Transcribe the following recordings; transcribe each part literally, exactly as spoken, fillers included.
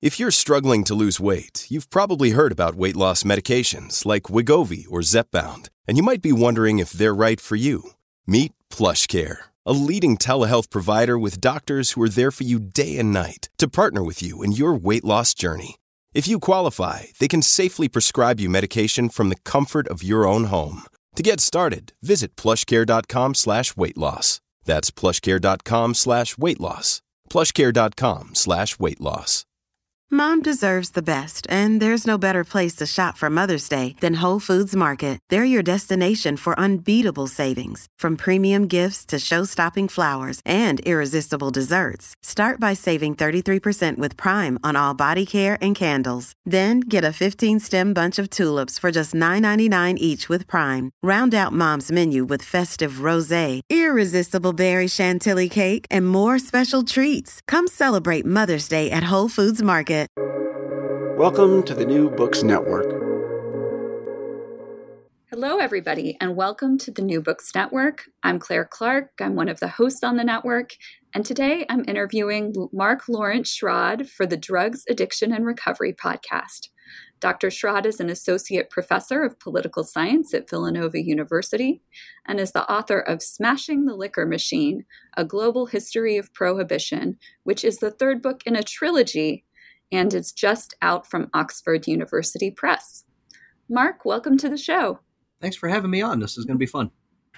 If you're struggling to lose weight, you've probably heard about weight loss medications like Wegovy or Zepbound, and you might be wondering if they're right for you. Meet PlushCare, a leading telehealth provider with doctors who are there for you day and night to partner with you in your weight loss journey. If you qualify, they can safely prescribe you medication from the comfort of your own home. To get started, visit plushcare.com slash weight loss. That's plushcare.com slash weight loss. plushcare.com slash weight loss. Mom deserves the best, and there's no better place to shop for Mother's Day than Whole Foods Market. They're your destination for unbeatable savings, from premium gifts to show-stopping flowers and irresistible desserts. Start by saving thirty-three percent with Prime on all body care and candles. Then get a fifteen-stem bunch of tulips for just nine ninety-nine each with Prime. Round out Mom's menu with festive rosé, irresistible berry chantilly cake, and more special treats. Come celebrate Mother's Day at Whole Foods Market. Welcome to the New Books Network. Hello, everybody, and welcome to the New Books Network. I'm Claire Clark. I'm one of the hosts on the network, and today I'm interviewing Mark Lawrence Schrod for the Drugs, Addiction, and Recovery podcast. Doctor Schrod is an associate professor of political science at Villanova University and is the author of Smashing the Liquor Machine, A Global History of Prohibition, which is the third book in a trilogy and it's just out from Oxford University Press. Mark, welcome to the show. Thanks for having me on. This is going to be fun.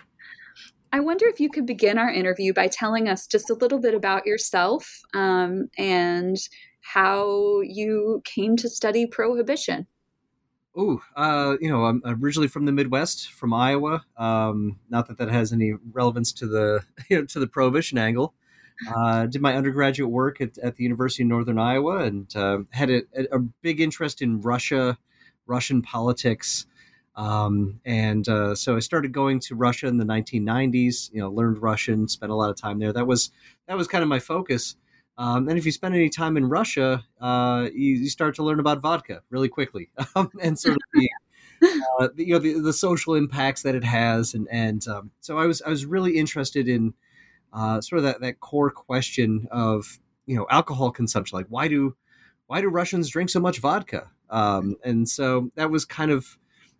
I wonder if you could begin our interview by telling us just a little bit about yourself um, and how you came to study prohibition. Oh, uh, you know, I'm originally from the Midwest, from Iowa. Um, not that that has any relevance to the you know, to the prohibition angle. Uh, did my undergraduate work at, at the University of Northern Iowa and uh, had a, a big interest in Russia, Russian politics. Um, and uh, so I started going to Russia in the nineteen nineties, you know, learned Russian, spent a lot of time there. That was that was kind of my focus. Um, and if you spend any time in Russia, uh, you, you start to learn about vodka really quickly um, and sort of the, uh, the, you know, the, the social impacts that it has. And, and um, so I was I was really interested in Uh, sort of that, that core question of, you know, alcohol consumption. Like, why do why do Russians drink so much vodka? Um, and so that was kind of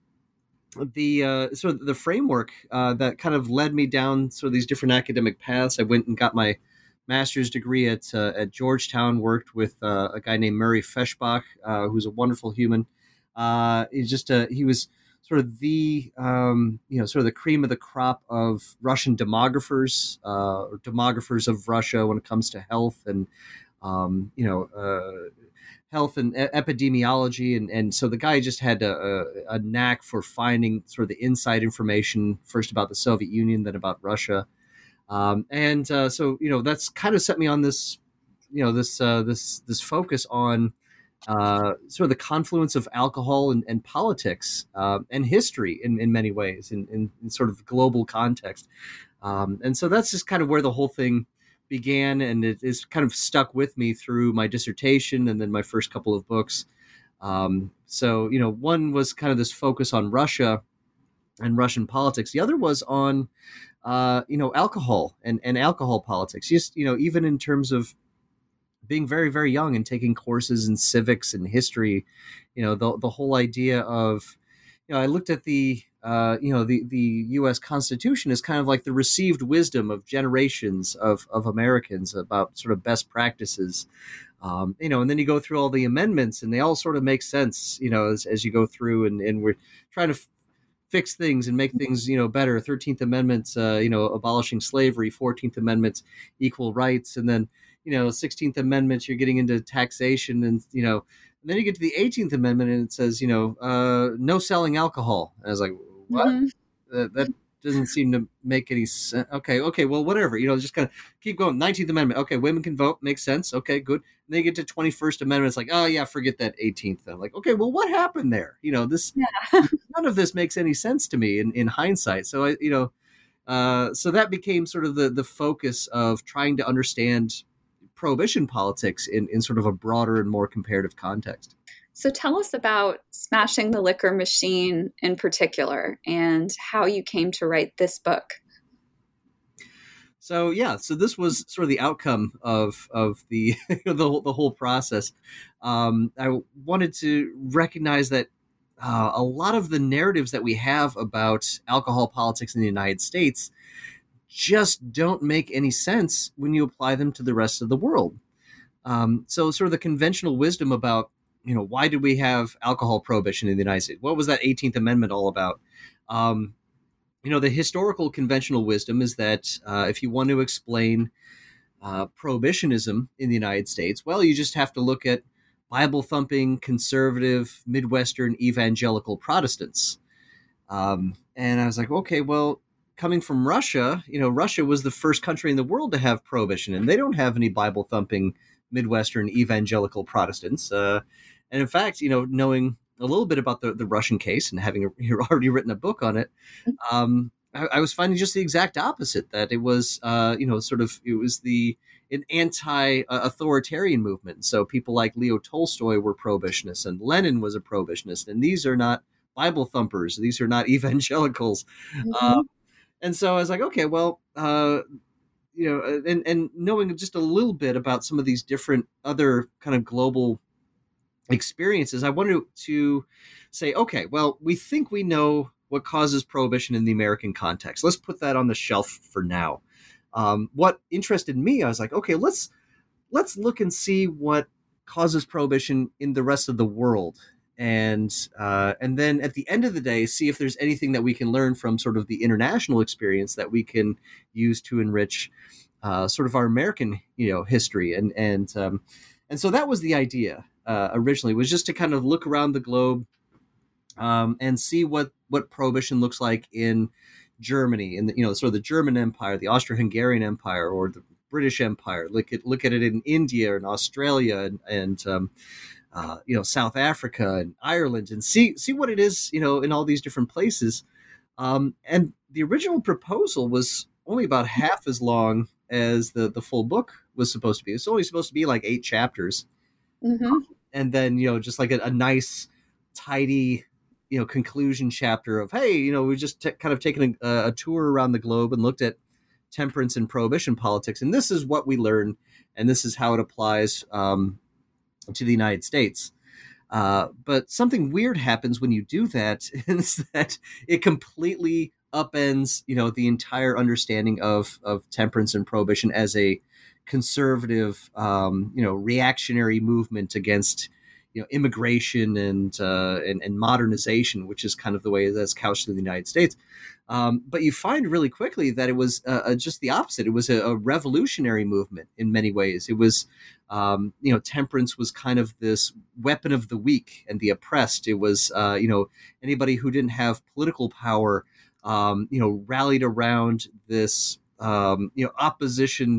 the uh, sort of the framework uh, that kind of led me down sort of these different academic paths. I went and got my master's degree at uh, at Georgetown. Worked with uh, a guy named Murray Feshbach, uh, who's a wonderful human. Uh, he's just a, he was sort of the, um, you know, sort of the cream of the crop of Russian demographers, uh, or demographers of Russia when it comes to health and, um, you know, uh, health and e- epidemiology. And, and so the guy just had a, a, a knack for finding sort of the inside information, first about the Soviet Union, then about Russia. Um, and uh, so, you know, that's kind of set me on this, you know, this, uh, this, this focus on Uh, sort of the confluence of alcohol and, and politics uh, and history in, in many ways, in, in, in sort of global context. Um, and so that's just kind of where the whole thing began, and it is kind of stuck with me through my dissertation and then my first couple of books. Um, so, you know, one was kind of this focus on Russia and Russian politics. The other was on, uh, you know, alcohol and, and alcohol politics, just, you know, even in terms of being very, very young and taking courses in civics and history, you know, the the whole idea of, you know, I looked at the, uh, you know, the, the U S Constitution as kind of like the received wisdom of generations of, of Americans about sort of best practices, um, you know, and then you go through all the amendments and they all sort of make sense, you know, as, as you go through and, and we're trying to f- fix things and make things, you know, better. thirteenth Amendment, uh, you know, abolishing slavery, fourteenth Amendment, equal rights. And then, you know, sixteenth Amendment, you're getting into taxation and, you know, and then you get to the eighteenth Amendment and it says, you know, uh, no selling alcohol. And I was like, what? Mm-hmm. That, that doesn't seem to make any sense. Okay. Okay. Well, whatever, you know, just kind of keep going. nineteenth Amendment. Okay. Women can vote. Makes sense. Okay, good. And then you get to twenty-first Amendment. It's like, oh yeah, forget that eighteenth. I'm like, okay, well, what happened there? You know, this, yeah. None of this makes any sense to me in, in hindsight. So I, you know, uh, so that became sort of the, the focus of trying to understand prohibition politics in, in sort of a broader and more comparative context. So tell us about Smashing the Liquor Machine in particular and how you came to write this book. So yeah, so this was sort of the outcome of of the you know, the whole- the whole process. Um, I wanted to recognize that uh, a lot of the narratives that we have about alcohol politics in the United States just don't make any sense when you apply them to the rest of the world. Um, so sort of the conventional wisdom about, you know, why did we have alcohol prohibition in the United States? What was that eighteenth Amendment all about? Um, you know, the historical conventional wisdom is that uh, if you want to explain uh, prohibitionism in the United States, well, you just have to look at Bible thumping, conservative, Midwestern, evangelical Protestants. Um, and I was like, okay, well, coming from Russia, you know, Russia was the first country in the world to have prohibition, and they don't have any Bible thumping Midwestern evangelical Protestants. Uh, and in fact, you know, knowing a little bit about the, the Russian case and having already written a book on it, um, I, I was finding just the exact opposite, that it was, uh, you know, sort of, it was the an anti-authoritarian movement. So people like Leo Tolstoy were prohibitionists, and Lenin was a prohibitionist, and these are not Bible thumpers. These are not evangelicals. Mm-hmm. Uh, and so I was like, okay, well, uh, you know, and, and knowing just a little bit about some of these different other kind of global experiences, I wanted to say, okay, well, we think we know what causes prohibition in the American context. Let's put that on the shelf for now. Um, what interested me, I was like, okay, let's let's look and see what causes prohibition in the rest of the world. And uh, and then at the end of the day, see if there's anything that we can learn from sort of the international experience that we can use to enrich uh, sort of our American, you know, history. And and um, and so that was the idea uh, originally, was just to kind of look around the globe um, and see what what prohibition looks like in Germany, in the, you know, sort of the German Empire, the Austro-Hungarian Empire, or the British Empire. Look at look at it in India and Australia and and um, Uh, you know, South Africa and Ireland, and see see what it is, you know, in all these different places. Um, and the original proposal was only about half as long as the the full book was supposed to be. It's only supposed to be like eight chapters, Mm-hmm. and then, you know, just like a, a nice, tidy, you know, conclusion chapter of, hey, you know, we just t- kind of taken a, a tour around the globe and looked at temperance and prohibition politics, and this is what we learned, and this is how it applies Um, to the United States. Uh, but something weird happens when you do that, is that it completely upends, you know, the entire understanding of, of temperance and prohibition as a conservative, um, you know, reactionary movement against, you know, immigration and, uh, and, and modernization, which is kind of the way that's couched in the United States. Um, but you find really quickly that it was uh, just the opposite. It was a, a revolutionary movement in many ways. It was, um, you know, temperance was kind of this weapon of the weak and the oppressed. It was, uh, you know, anybody who didn't have political power, um, you know, rallied around this, um, you know, opposition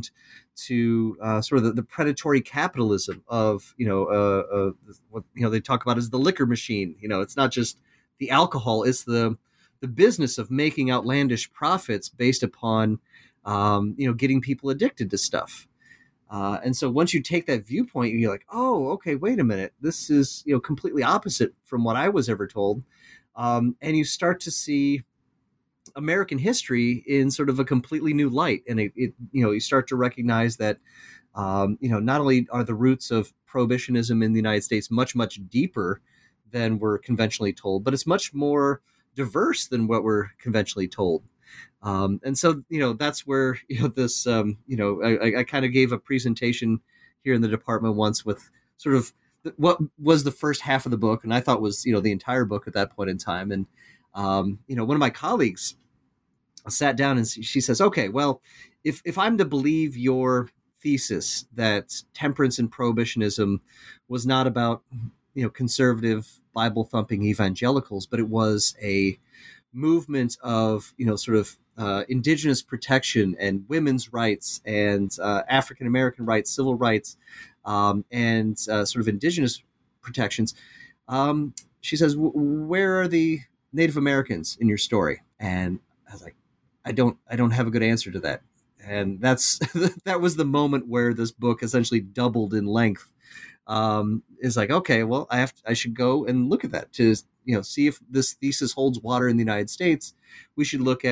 to uh, sort of the, the predatory capitalism of, you know, uh, uh, what, you know, they talk about as the liquor machine. You know, it's not just the alcohol, it's the the business of making outlandish profits based upon, um, you know, getting people addicted to stuff. Uh, and so once you take that viewpoint, you're like, oh, okay, wait a minute. This is, you know, completely opposite from what I was ever told. Um, and you start to see American history in sort of a completely new light. And it, it you know, you start to recognize that, um, you know, not only are the roots of prohibitionism in the United States much, much deeper than we're conventionally told, but it's much more diverse than what we're conventionally told. Um, and so, you know, that's where, you know, this, um, you know, I, I kind of gave a presentation here in the department once with sort of the, what was the first half of the book, and I thought was, you know, the entire book at that point in time. And, um, you know, one of my colleagues sat down and she says, okay, well, if, if I'm to believe your thesis that temperance and prohibitionism was not about, you know, conservative Bible thumping evangelicals, but it was a movement of, you know, sort of uh, indigenous protection and women's rights and uh, African American rights, civil rights, um, and uh, sort of indigenous protections. Um, she says, where are the Native Americans in your story? And I was like, I don't, I don't have a good answer to that. And that's, that was the moment where this book essentially doubled in length. Um, is like, okay, well, I have to, I should go and look at that to, you know, see if this thesis holds water in the United States. We should look at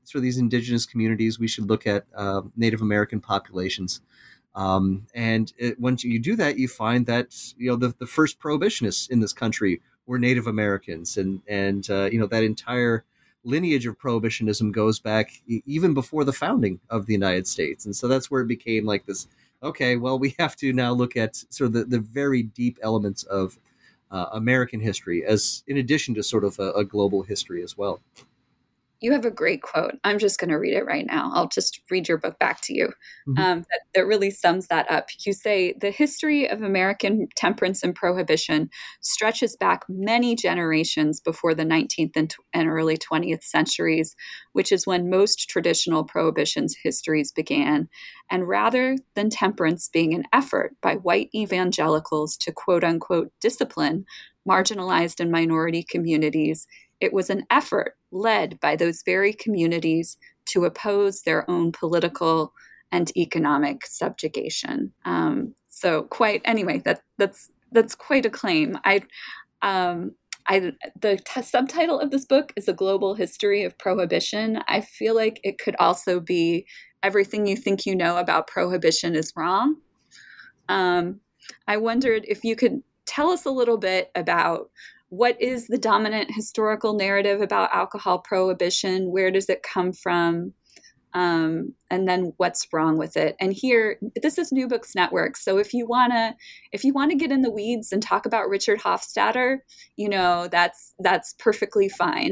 sort of these indigenous communities, we should look at uh, Native American populations. Um, and it, once you do that, you find that, you know, the, the first prohibitionists in this country were Native Americans. And, and uh, you know, that entire lineage of prohibitionism goes back e- even before the founding of the United States. And so that's where it became like this, okay, well, we have to now look at sort of the, the very deep elements of uh, American history as in addition to sort of a, a global history as well. You have a great quote. I'm just going to read it right now. I'll just read your book back to you. Mm-hmm. Um, that, that really sums that up. You say, the history of American temperance and prohibition stretches back many generations before the nineteenth and, and early twentieth centuries, which is when most traditional prohibition's histories began. And rather than temperance being an effort by white evangelicals to quote unquote discipline marginalized and minority communities, it was an effort led by those very communities to oppose their own political and economic subjugation. Um, so, quite anyway, that that's that's quite a claim. I, um, I the t- subtitle of this book is A Global History of Prohibition. I feel like it could also be Everything You Think You Know About Prohibition is Wrong. Um, I wondered if you could tell us a little bit about what is the dominant historical narrative about alcohol prohibition? Where does it come from? Um, and then what's wrong with it? And here, this is New Books Network. So if you wanna, if you wanna get in the weeds and talk about Richard Hofstadter, you know, that's that's perfectly fine.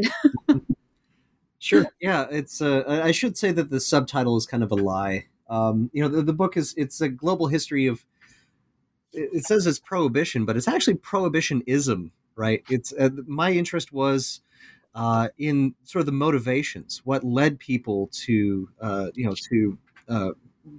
Sure. Yeah, it's. Uh, I should say that the subtitle is kind of a lie. Um, you know, the, the book is it's a global history of. It says it's prohibition, but it's actually prohibitionism. Right. It's uh, my interest was uh, in sort of the motivations, what led people to, uh, you know, to uh,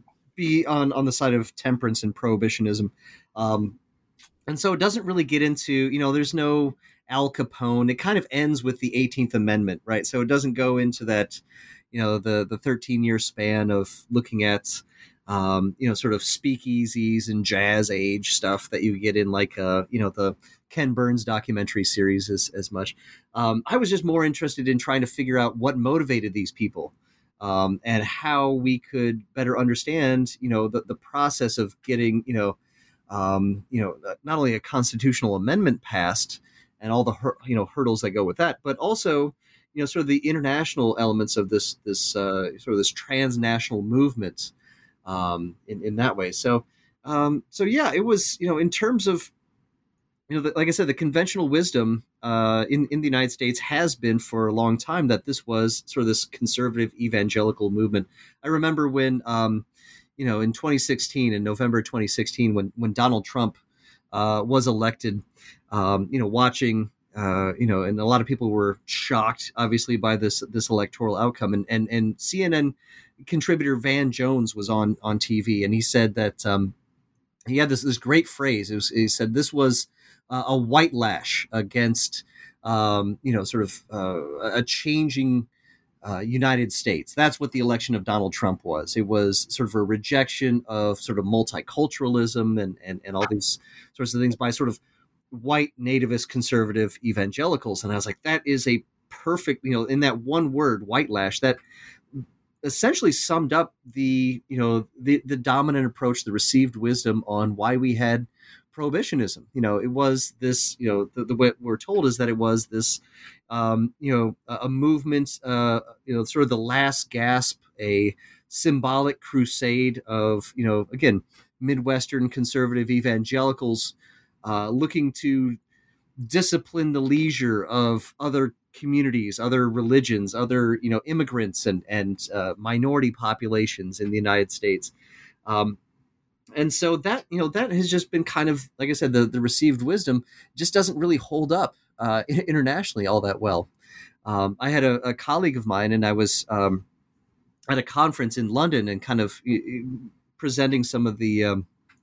be on, on the side of temperance and prohibitionism. Um, and so it doesn't really get into, you know, there's no Al Capone. It kind of ends with the eighteenth Amendment. Right. So it doesn't go into that, you know, the the thirteen year span of looking at, um, you know, sort of speakeasies and jazz age stuff that you get in like, uh, you know, the Ken Burns documentary series as, as much. Um, I was just more interested in trying to figure out what motivated these people um, and how we could better understand, you know, the, the process of getting, you know, um, you know, not only a constitutional amendment passed and all the, hur- you know, hurdles that go with that, but also, you know, sort of the international elements of this, this uh, sort of this transnational movement um, in, in that way. So, um, so yeah, it was, you know, in terms of, you know, the, like I said, the conventional wisdom uh, in, in the United States has been for a long time that this was sort of this conservative evangelical movement. I remember when, um, you know, in twenty sixteen, in November twenty sixteen, when when Donald Trump uh, was elected, um, you know, watching, uh, you know, and a lot of people were shocked, obviously, by this this electoral outcome. And and and C N N contributor Van Jones was on on T V, and he said that um, he had this this great phrase. It was, he said this was Uh, a white lash against, um, you know, sort of uh, a changing uh, United States. That's what the election of Donald Trump was. It was sort of a rejection of sort of multiculturalism and, and, and all these sorts of things by sort of white nativist conservative evangelicals. And I was like, that is a perfect, you know, in that one word, white lash, that essentially summed up the, you know, the, the dominant approach, the received wisdom on why we had prohibitionism. You know, it was this, you know, the, the way we're told is that it was this, um, you know, a, a movement, uh, you know, sort of the last gasp, a symbolic crusade of, you know, again, Midwestern conservative evangelicals uh, looking to discipline the leisure of other communities, other religions, other, you know, immigrants and, and uh, minority populations in the United States. Um, And so that, you know, that has just been kind of, like I said, the, the received wisdom just doesn't really hold up uh, internationally all that well. Um, I had a, a colleague of mine, and I was um, at a conference in London and kind of uh, presenting some of the um,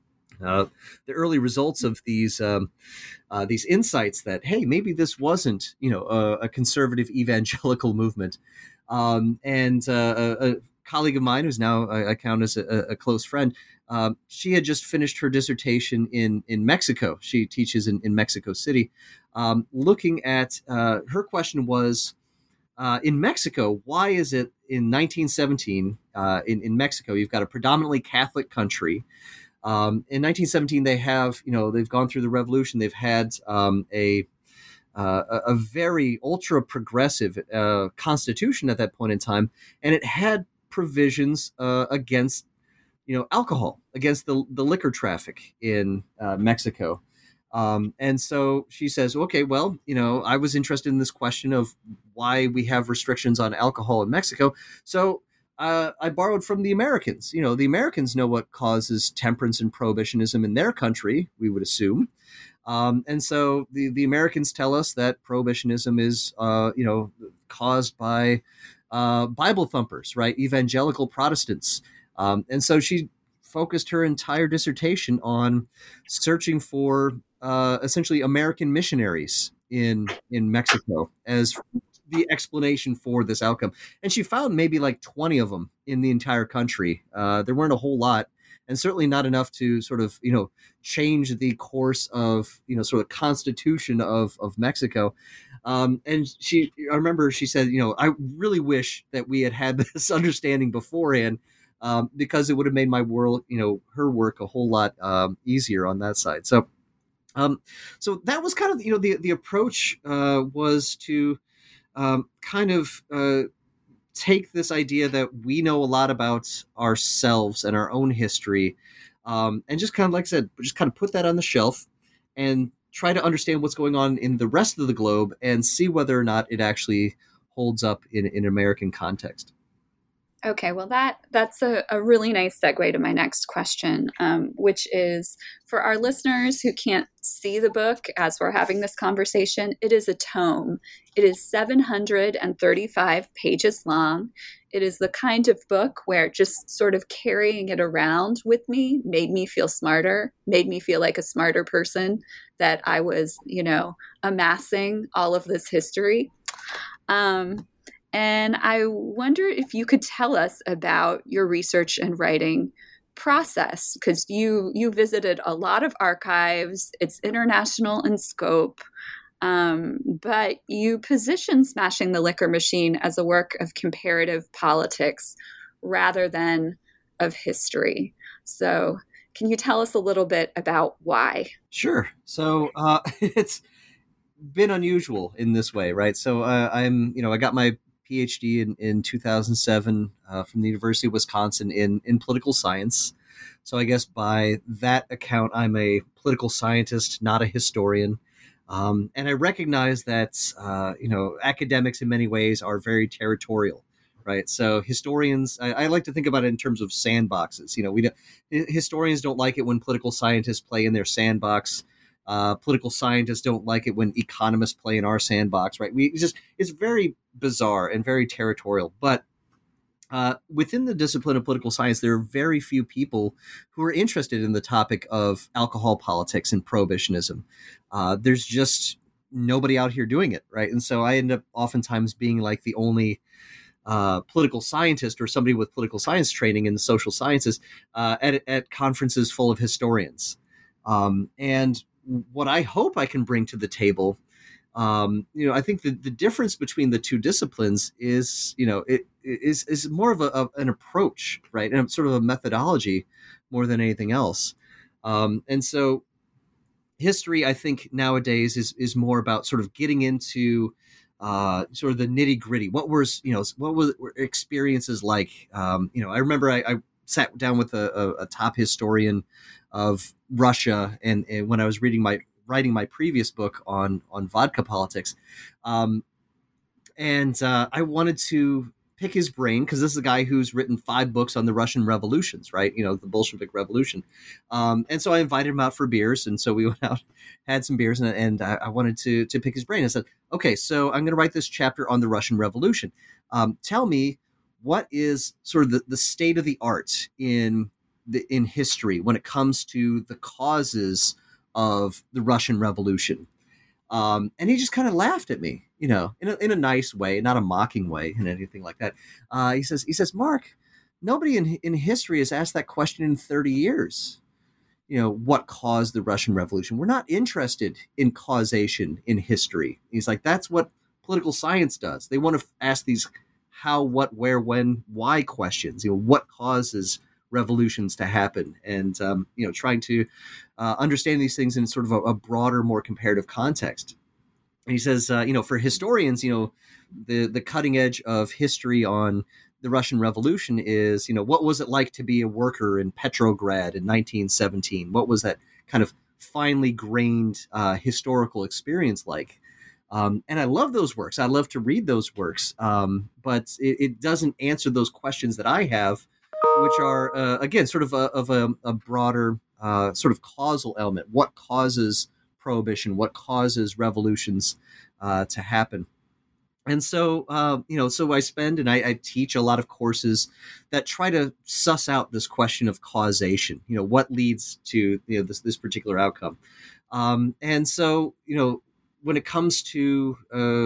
uh, the early results of these um, uh, these insights that, hey, maybe this wasn't, you know, a, a conservative evangelical movement. Um, and uh, a, a colleague of mine, who's now I, I count as a, a close friend, Um, she had just finished her dissertation in, in Mexico. She teaches in, in Mexico City. Um, looking at uh, her question was, uh, in Mexico, why is it in nineteen seventeen, uh, in, in Mexico, you've got a predominantly Catholic country. Um, in nineteen seventeen, they have, you know, they've gone through the revolution. They've had um, a, uh, a a very ultra progressive uh, constitution at that point in time, and it had provisions uh, against, you know, alcohol, against the the liquor traffic in uh, Mexico. Um, and so she says, okay, well, you know, I was interested in this question of why we have restrictions on alcohol in Mexico. So uh, I borrowed from the Americans. You know, the Americans know what causes temperance and prohibitionism in their country, we would assume. Um, and so the, the Americans tell us that prohibitionism is, uh, you know, caused by uh, Bible thumpers, right? Evangelical Protestants. Um, and so she focused her entire dissertation on searching for uh, essentially American missionaries in in Mexico as the explanation for this outcome. And she found maybe like twenty of them in the entire country. Uh, there weren't a whole lot, and certainly not enough to sort of, you know, change the course of, you know, sort of constitution of, of Mexico. Um, and she, I remember she said, you know, I really wish that we had had this understanding beforehand, um, because it would have made my world, you know, her work a whole lot um, easier on that side. So, um, so that was kind of, you know, the, the approach uh, was to um, kind of uh, take this idea that we know a lot about ourselves and our own history, um, and just kind of, like I said, just kind of put that on the shelf and try to understand what's going on in the rest of the globe and see whether or not it actually holds up in, in American context. Okay, well, that that's a, a really nice segue to my next question, um, which is for our listeners who can't see the book as we're having this conversation, it is a tome. It is seven hundred thirty-five pages long. It is the kind of book where just sort of carrying it around with me made me feel smarter, made me feel like a smarter person, that I was, you know, amassing all of this history. Um And I wonder if you could tell us about your research and writing process, because you you visited a lot of archives. It's international in scope, um, but you position Smashing the Liquor Machine as a work of comparative politics rather than of history. So can you tell us a little bit about why? Sure. So uh, it's been unusual in this way, right? So uh, I'm, you know, I got my PhD in, in two thousand seven uh, from the University of Wisconsin in, in political science. So I guess by that account, I'm a political scientist, not a historian. Um, and I recognize that, uh, you know, academics in many ways are very territorial, right? So historians, I, I like to think about it in terms of sandboxes. You know, we don't, historians don't like it when political scientists play in their sandbox. Uh, political scientists don't like it when economists play in our sandbox, right? We it's just it's very bizarre and very territorial. But uh, within the discipline of political science, there are very few people who are interested in the topic of alcohol politics and prohibitionism. Uh, there's just nobody out here doing it, right? And so I end up oftentimes being like the only uh, political scientist or somebody with political science training in the social sciences uh, at at conferences full of historians, um, and what I hope I can bring to the table, um, you know, I think the, the difference between the two disciplines is, you know, it is is more of a, a, an approach, right, and sort of a methodology more than anything else. Um, and so, history, I think nowadays is is more about sort of getting into uh, sort of the nitty gritty. What was, you know, what was were experiences like? Um, you know, I remember I, I sat down with a, a, a top historian of Russia, and, and when I was reading my writing my previous book on on vodka politics, um, and uh, I wanted to pick his brain because this is a guy who's written five books on the Russian revolutions, right? You know, the Bolshevik Revolution, um, and so I invited him out for beers, and so we went out, had some beers, and, and I, I wanted to to pick his brain. I said, okay, so I'm going to write this chapter on the Russian Revolution. Um, tell me, what is sort of the, the state of the art in The, in history when it comes to the causes of the Russian Revolution. Um, and he just kind of laughed at me, you know, in a, in a nice way, not a mocking way and anything like that. Uh, he says, he says, Mark, nobody in, in history has asked that question in thirty years. You know, what caused the Russian Revolution? We're not interested in causation in history. He's like, that's what political science does. They want to ask these how, what, where, when, why questions. You know, what causes revolutions to happen, and um, you know, trying to uh, understand these things in sort of a, a broader, more comparative context. And he says, uh, you know, for historians, you know, the the cutting edge of history on the Russian Revolution is, you know, what was it like to be a worker in Petrograd in nineteen seventeen? What was that kind of finely grained uh, historical experience like? Um, and I love those works. I love to read those works, um, but it, it doesn't answer those questions that I have, which are, uh, again, sort of a, of a, a broader uh, sort of causal element. What causes prohibition? What causes revolutions uh, to happen? And so, uh, you know, so I spend and I, I teach a lot of courses that try to suss out this question of causation. You know, what leads to, you know, this this particular outcome. Um, and so, you know, when it comes to,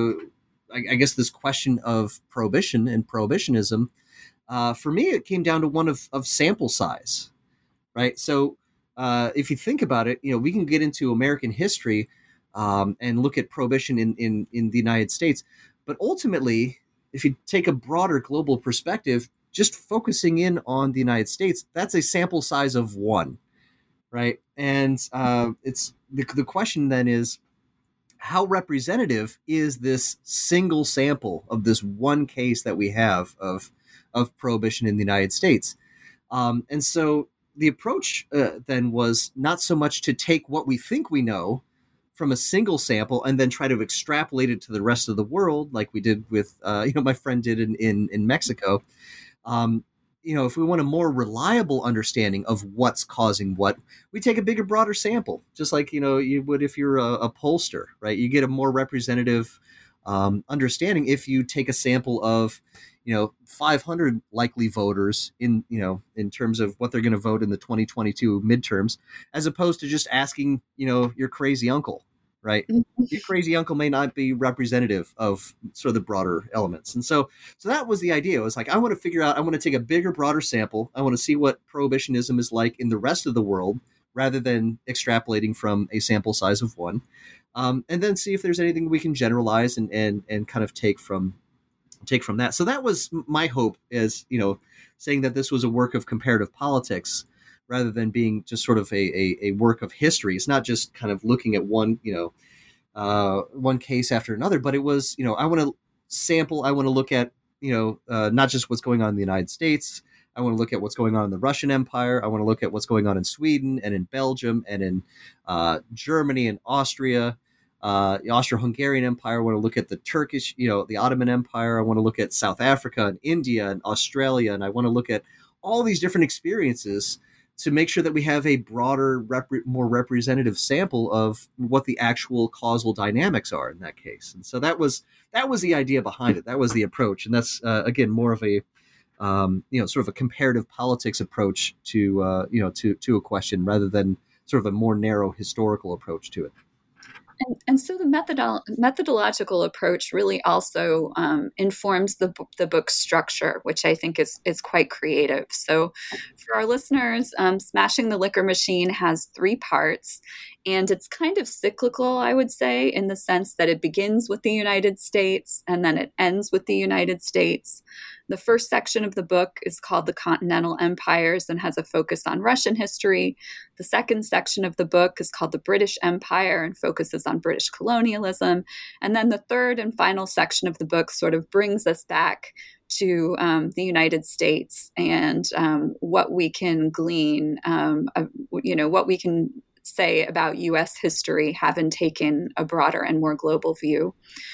uh, I, I guess, this question of prohibition and prohibitionism, uh, for me, it came down to one of, of sample size, right? So uh, if you think about it, you know, we can get into American history um, and look at prohibition in, in, in the United States. But ultimately, if you take a broader global perspective, just focusing in on the United States, that's a sample size of one, right? And uh, it's the, the question then is, how representative is this single sample of this one case that we have of of prohibition in the United States? Um, and so the approach uh, then was not so much to take what we think we know from a single sample and then try to extrapolate it to the rest of the world, like we did with, uh, you know, my friend did in in, in Mexico. Um, you know, if we want a more reliable understanding of what's causing what, we take a bigger, broader sample, just like, you know, you would if you're a, a pollster, right? You get a more representative um, understanding if you take a sample of, you know, five hundred likely voters in, you know, in terms of what they're going to vote in the twenty twenty-two midterms, as opposed to just asking, you know, your crazy uncle, right? Your crazy uncle may not be representative of sort of the broader elements. And so, so that was the idea. It was like, I want to figure out, I want to take a bigger, broader sample. I want to see what prohibitionism is like in the rest of the world, rather than extrapolating from a sample size of one. Um, and then see if there's anything we can generalize and, and, and kind of take from, take from that. So that was my hope, as, you know, saying that this was a work of comparative politics, rather than being just sort of a, a, a work of history. It's not just kind of looking at one, you know, uh, one case after another, but it was, you know, I want to sample, I want to look at, you know, uh, not just what's going on in the United States. I want to look at what's going on in the Russian Empire. I want to look at what's going on in Sweden and in Belgium and in uh, Germany and Austria, uh, the Austro-Hungarian Empire. I want to look at the Turkish, you know, the Ottoman Empire. I want to look at South Africa and India and Australia. And I want to look at all these different experiences to make sure that we have a broader, rep- more representative sample of what the actual causal dynamics are in that case. And so that was that was the idea behind it. That was the approach, and that's uh, again more of a um, you know sort of a comparative politics approach to uh, you know to to a question, rather than sort of a more narrow historical approach to it. And, and so the methodol- methodological approach really also um, informs the, the book's structure, which I think is, is quite creative. So for our listeners, um, Smashing the Liquor Machine has three parts, and it's kind of cyclical, I would say, in the sense that it begins with the United States and then it ends with the United States. The first section of the book is called The Continental Empires and has a focus on Russian history. The second section of the book is called The British Empire and focuses on British colonialism. And then the third and final section of the book sort of brings us back to um, the United States and um, what we can glean, um, uh, you know, what we can say about U S history, having taken a broader and more global view.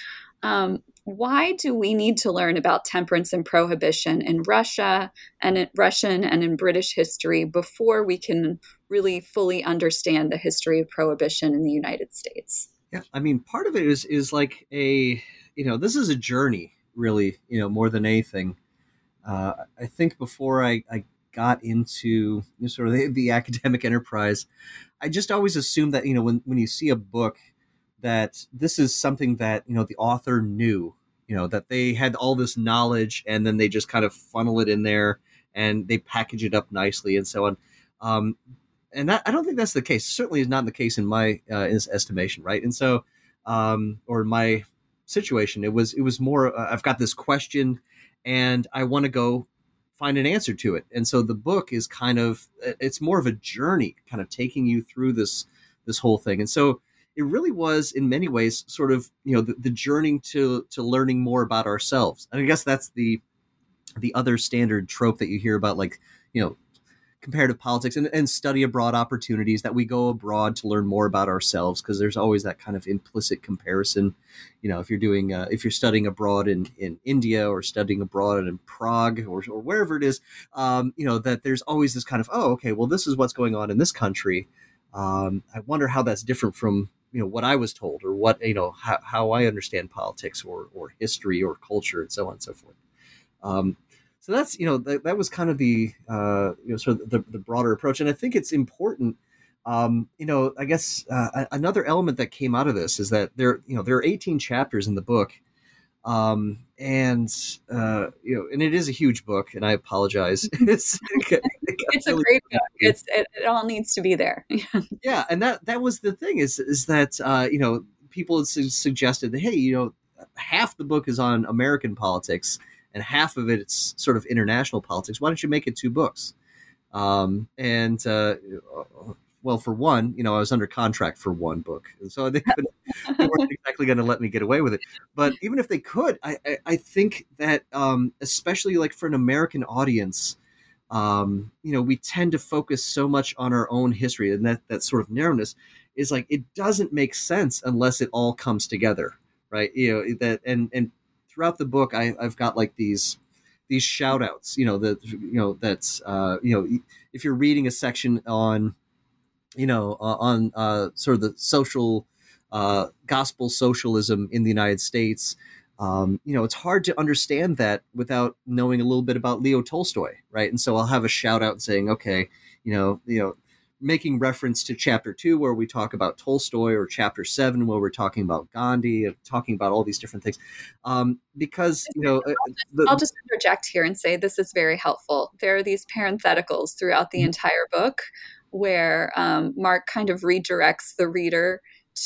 Um, why do we need to learn about temperance and prohibition in Russia and in Russian and in British history before we can really fully understand the history of prohibition in the United States? Yeah, I mean, part of it is is like a, you know, this is a journey, really, you know, more than anything. Uh, I think before I, I got into you know, sort of the, the academic enterprise, I just always assumed that, you know, when, when you see a book, that this is something that, you know, the author knew, you know, that they had all this knowledge and then they just kind of funnel it in there and they package it up nicely and so on. Um, and that, I don't think that's the case. Certainly is not the case in my uh, estimation, right? And so, um, or my situation. It was it was more uh, I've got this question and I want to go find an answer to it. And so the book is kind of it's more of a journey, kind of taking you through this this whole thing. And so it really was in many ways sort of, you know, the, the journey to to learning more about ourselves. And I guess that's the the other standard trope that you hear about, like, you know, comparative politics and, and study abroad opportunities, that we go abroad to learn more about ourselves, because there's always that kind of implicit comparison. You know, if you're doing uh, if you're studying abroad in, in India or studying abroad in Prague or, or wherever it is, um, you know, that there's always this kind of, oh, okay, well, this is what's going on in this country. Um, I wonder how that's different from, you know, what I was told, or what, you know, how, how I understand politics or, or history or culture and so on and so forth. Um, So that's, you know, that, that was kind of the, uh, you know, sort of the, the broader approach. And I think it's important, um, you know, I guess uh, another element that came out of this is that there, you know, there are eighteen chapters in the book. Um, and, uh, you know, and it is a huge book, and I apologize. it's it's a really great book. It's, it, it all needs to be there. Yeah. And that, that was the thing is, is that, uh, you know, people had su- suggested that, hey, you know, half the book is on American politics, and half of it, it's sort of international politics. Why don't you make it two books? Um, and, uh, well, for one, you know, I was under contract for one book. And so they, couldn't, they weren't exactly going to let me get away with it. But even if they could, I, I, I think that, um, especially like for an American audience, um, you know, we tend to focus so much on our own history, and that, that sort of narrowness is like, it doesn't make sense unless it all comes together. Right. You know, that, and, and, throughout the book, I, I've got like these these shout outs, you know, that, you know, that's, uh, you know, if you're reading a section on, you know, uh, on uh, sort of the social uh, gospel socialism in the United States, um, you know, it's hard to understand that without knowing a little bit about Leo Tolstoy. Right. And so I'll have a shout out saying, OK, you know, you know, making reference to chapter two, where we talk about Tolstoy, or chapter seven, where we're talking about Gandhi, and talking about all these different things. Um, because, you know, I'll just, the, I'll just interject here and say this is very helpful. There are these parentheticals throughout the mm-hmm. entire book where um, Mark kind of redirects the reader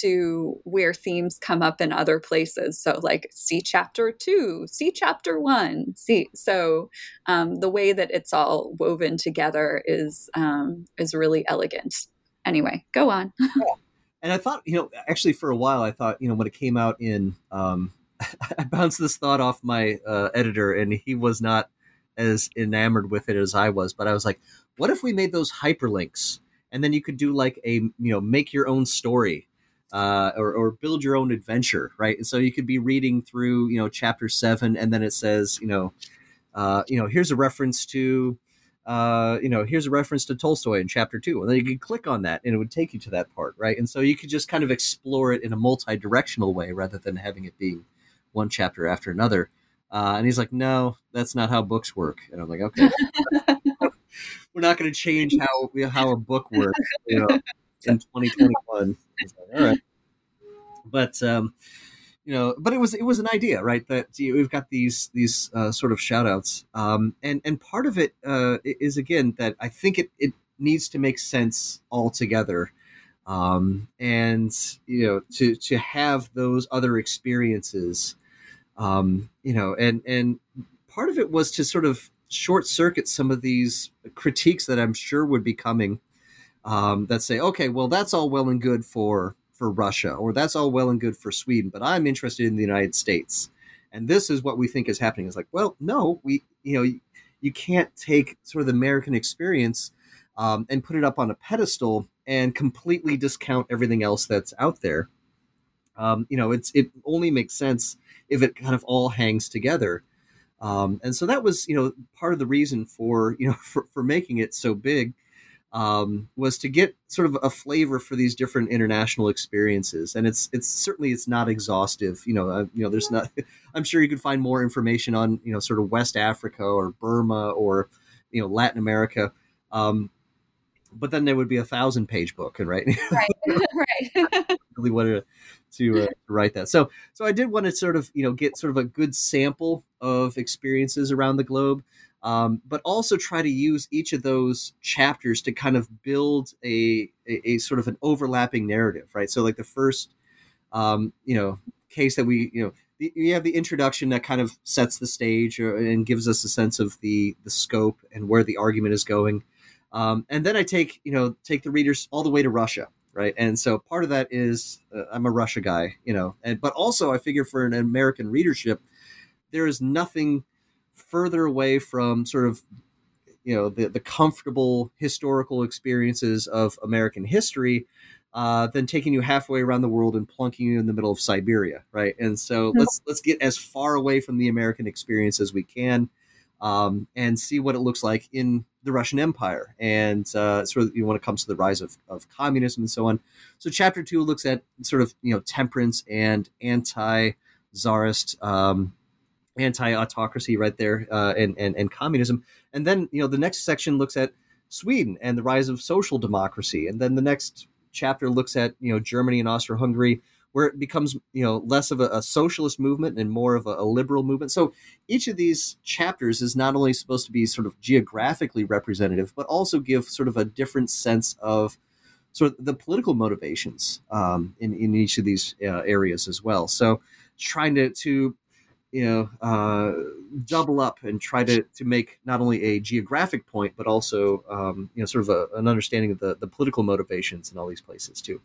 to where themes come up in other places. So like, see chapter two, see chapter one, see. So um, the way that it's all woven together is, um, is really elegant. Anyway, go on. Yeah. And I thought, you know, actually for a while, I thought, you know, when it came out in, um, I bounced this thought off my uh, editor, and he was not as enamored with it as I was, but I was like, what if we made those hyperlinks, and then you could do like a, you know, make your own story, Uh, or, or build your own adventure, right? And so you could be reading through, you know, chapter seven, and then it says, you know, uh, you know, here's a reference to, uh, you know, here's a reference to Tolstoy in chapter two, and then you could click on that, and it would take you to that part, right? And so you could just kind of explore it in a multi-directional way, rather than having it being one chapter after another. Uh, and he's like, no, that's not how books work. And I'm like, okay, we're not going to change how how a book works, you know, in twenty twenty-one. All right. But, um, you know, but it was, it was an idea, right? That you know, we've got these, these, uh, sort of shout outs. Um, and, and part of it, uh, is again, that I think it, it needs to make sense altogether. Um, and, you know, to, to have those other experiences, um, you know, and, and part of it was to sort of short circuit some of these critiques that I'm sure would be coming. Um, that say, okay, well, that's all well and good for, for Russia, or that's all well and good for Sweden, but I'm interested in the United States. And this is what we think is happening. It's like, well, no, we, you know, you, you can't take sort of the American experience um, and put it up on a pedestal and completely discount everything else that's out there. Um, you know, it's, it only makes sense if it kind of all hangs together. Um, and so that was, you know, part of the reason for, you know, for, for making it so big. Um, was to get sort of a flavor for these different international experiences. And it's, it's certainly, it's not exhaustive, you know, uh, you know, there's not, I'm sure you could find more information on, you know, sort of West Africa or Burma or, you know, Latin America. Um, but then there would be a thousand page book, and right. Right. Right. Really wanted to, to uh, write that. So, so I did want to sort of, you know, get sort of a good sample of experiences around the globe. Um, but also try to use each of those chapters to kind of build a, a, a sort of an overlapping narrative, right? So like the first, um, you know, case that we, you know, the, you have the introduction that kind of sets the stage or, and gives us a sense of the the scope and where the argument is going. Um, and then I take, you know, take the readers all the way to Russia, right? And so part of that is uh, I'm a Russia guy, you know, and but also I figure for an American readership, there is nothing further away from sort of, you know, the, the comfortable historical experiences of American history uh, than taking you halfway around the world and plunking you in the middle of Siberia, right? And so mm-hmm. let's let's get as far away from the American experience as we can um, and see what it looks like in the Russian Empire and uh, sort of you know, when it comes to the rise of, of communism and so on. So chapter two looks at sort of, you know, temperance and anti-czarist, um, anti-autocracy right there uh, and, and, and communism. And then, you know, the next section looks at Sweden and the rise of social democracy. And then the next chapter looks at, you know, Germany and Austro-Hungary, where it becomes, you know, less of a, a socialist movement and more of a, a liberal movement. So each of these chapters is not only supposed to be sort of geographically representative, but also give sort of a different sense of sort of the political motivations um, in, in each of these uh, areas as well. So trying to, to you know, uh, double up and try to, to make not only a geographic point, but also, um, you know, sort of a, an understanding of the, the political motivations in all these places too.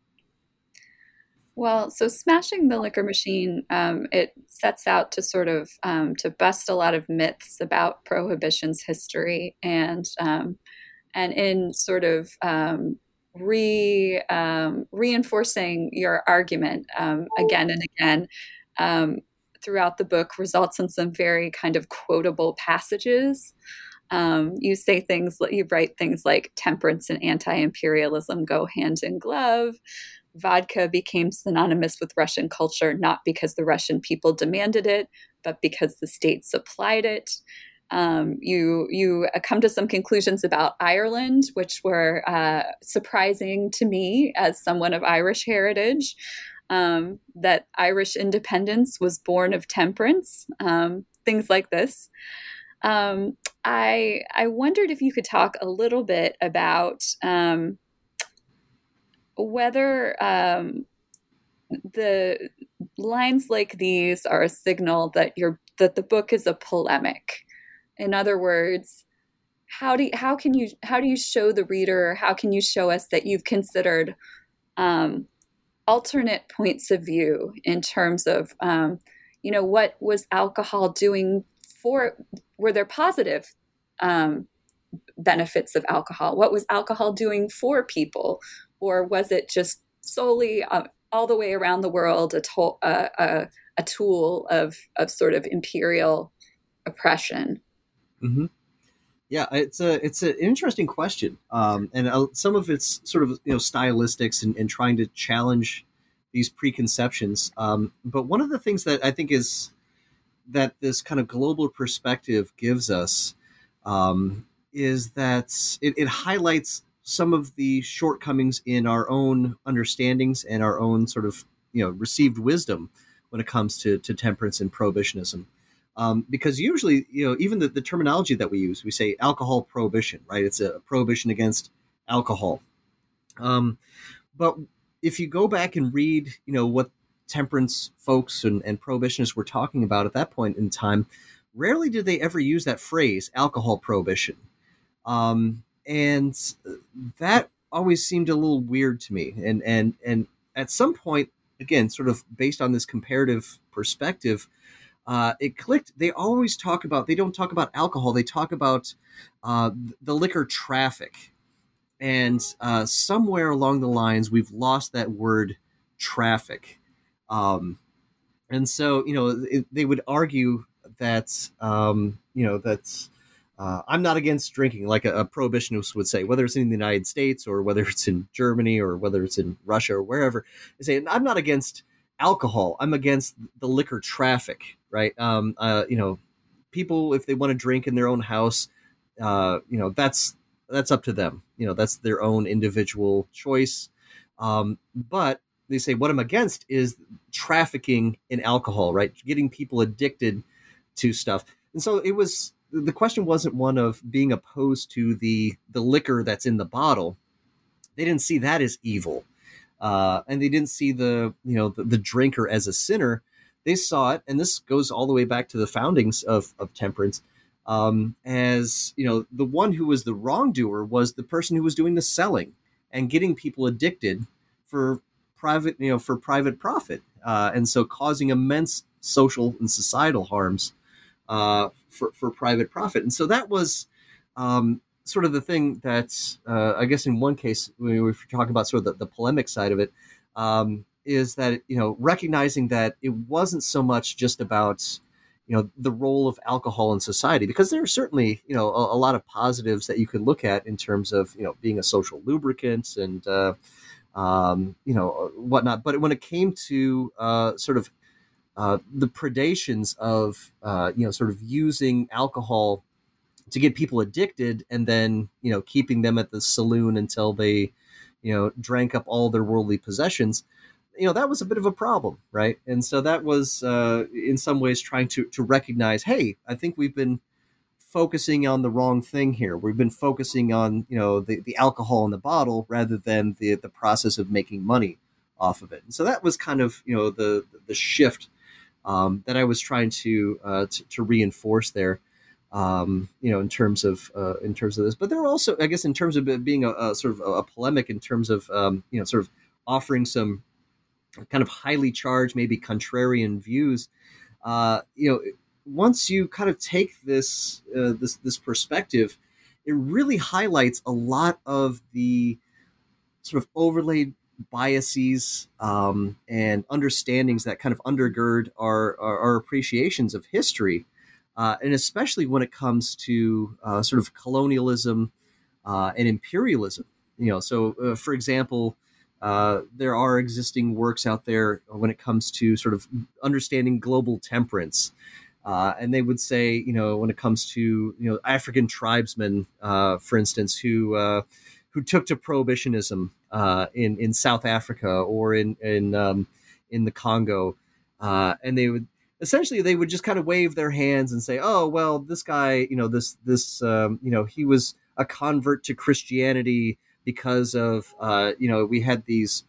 Well, so Smashing the Liquor Machine, um, it sets out to sort of um, to bust a lot of myths about Prohibition's history, and um, and in sort of um, re um, reinforcing your argument um, again and again um, throughout the book, results in some very kind of quotable passages. Um, you say things, you write things like temperance and anti-imperialism go hand in glove. Vodka became synonymous with Russian culture, not because the Russian people demanded it, but because the state supplied it. Um, you you come to some conclusions about Ireland, which were uh, surprising to me as someone of Irish heritage, um, that Irish independence was born of temperance, um, things like this. Um, I I wondered if you could talk a little bit about um, whether um, the lines like these are a signal that you're that the book is a polemic. In other words, how do you, how can you how do you show the reader? How can you show us that you've considered um, alternate points of view in terms of um, you know, what was alcohol doing for? Were there positive um, benefits of alcohol? What was alcohol doing for people? Or was it just solely uh, all the way around the world a, to- uh, a, a tool of, of sort of imperial oppression? Mm-hmm. Yeah, it's a it's an interesting question, um, and uh, some of it's sort of, you know, stylistics and, and trying to challenge these preconceptions. Um, but one of the things that I think is that this kind of global perspective gives us um, is that it, it highlights some of the shortcomings in our own understandings and our own sort of, you know, received wisdom when it comes to, to temperance and prohibitionism. Um, because usually, you know, even the, the terminology that we use, we say alcohol prohibition, right? It's a prohibition against alcohol. Um, but if you go back and read, you know, what temperance folks and, and prohibitionists were talking about at that point in time, rarely did they ever use that phrase, alcohol prohibition. Um, and that always seemed a little weird to me. And, and, and at some point, again, sort of based on this comparative perspective, uh, it clicked. They always talk about, they don't talk about alcohol. They talk about uh, the liquor traffic. And uh, somewhere along the lines, we've lost that word traffic. Um, and so, you know, it, they would argue that, um, you know, that's, uh, I'm not against drinking, like a, a prohibitionist would say, whether it's in the United States or whether it's in Germany or whether it's in Russia or wherever. They say, I'm not against alcohol. I'm against the liquor traffic, right? Um, uh, you know, people, if they want to drink in their own house, uh, you know, that's, that's up to them. You know, that's their own individual choice. Um, but they say what I'm against is trafficking in alcohol, right? Getting people addicted to stuff. And so it was, the question wasn't one of being opposed to the, the liquor that's in the bottle. They didn't see that as evil. Uh, and they didn't see the, you know, the, the drinker as a sinner. they saw it, and this goes all the way back to the foundings of, of temperance, um, as, you know, the one who was the wrongdoer was the person who was doing the selling and getting people addicted for private, you know, for private profit. Uh, and so causing immense social and societal harms uh, for, for private profit. And so that was um, sort of the thing that, uh, I guess in one case, when we were talking about sort of the, the polemic side of it, um, is that, you know, recognizing that it wasn't so much just about, you know, the role of alcohol in society, because there are certainly, you know, a, a lot of positives that you could look at in terms of, you know, being a social lubricant and, uh, um, you know, whatnot. But when it came to uh, sort of uh, the predations of, uh, you know, sort of using alcohol to get people addicted and then, you know, keeping them at the saloon until they, you know, drank up all their worldly possessions, you know, that was a bit of a problem, right? And so that was, uh, in some ways, trying to to recognize, hey, I think we've been focusing on the wrong thing here. We've been focusing on, you know, the, the alcohol in the bottle rather than the the process of making money off of it. And so that was kind of, you know, the the shift um, that I was trying to, uh, to to reinforce there, um, you know, in terms of uh, in terms of this. But there were also, I guess, in terms of it being a, a sort of a polemic, in terms of, um, you know, sort of offering some kind of highly charged, maybe contrarian views. Uh, you know, once you kind of take this uh, this this perspective, it really highlights a lot of the sort of overlaid biases um, and understandings that kind of undergird our our, our appreciations of history, uh, and especially when it comes to uh, sort of colonialism uh, and imperialism. You know, so uh, for example, Uh, there are existing works out there when it comes to sort of understanding global temperance. Uh, and they would say, you know, when it comes to, you know, African tribesmen, uh, for instance, who uh, who took to prohibitionism uh, in, in South Africa or in in, um, in the Congo. Uh, and they would essentially they would just kind of wave their hands and say, oh, well, this guy, you know, this this, um, you know, he was a convert to Christianity because of, uh, you know, we had these,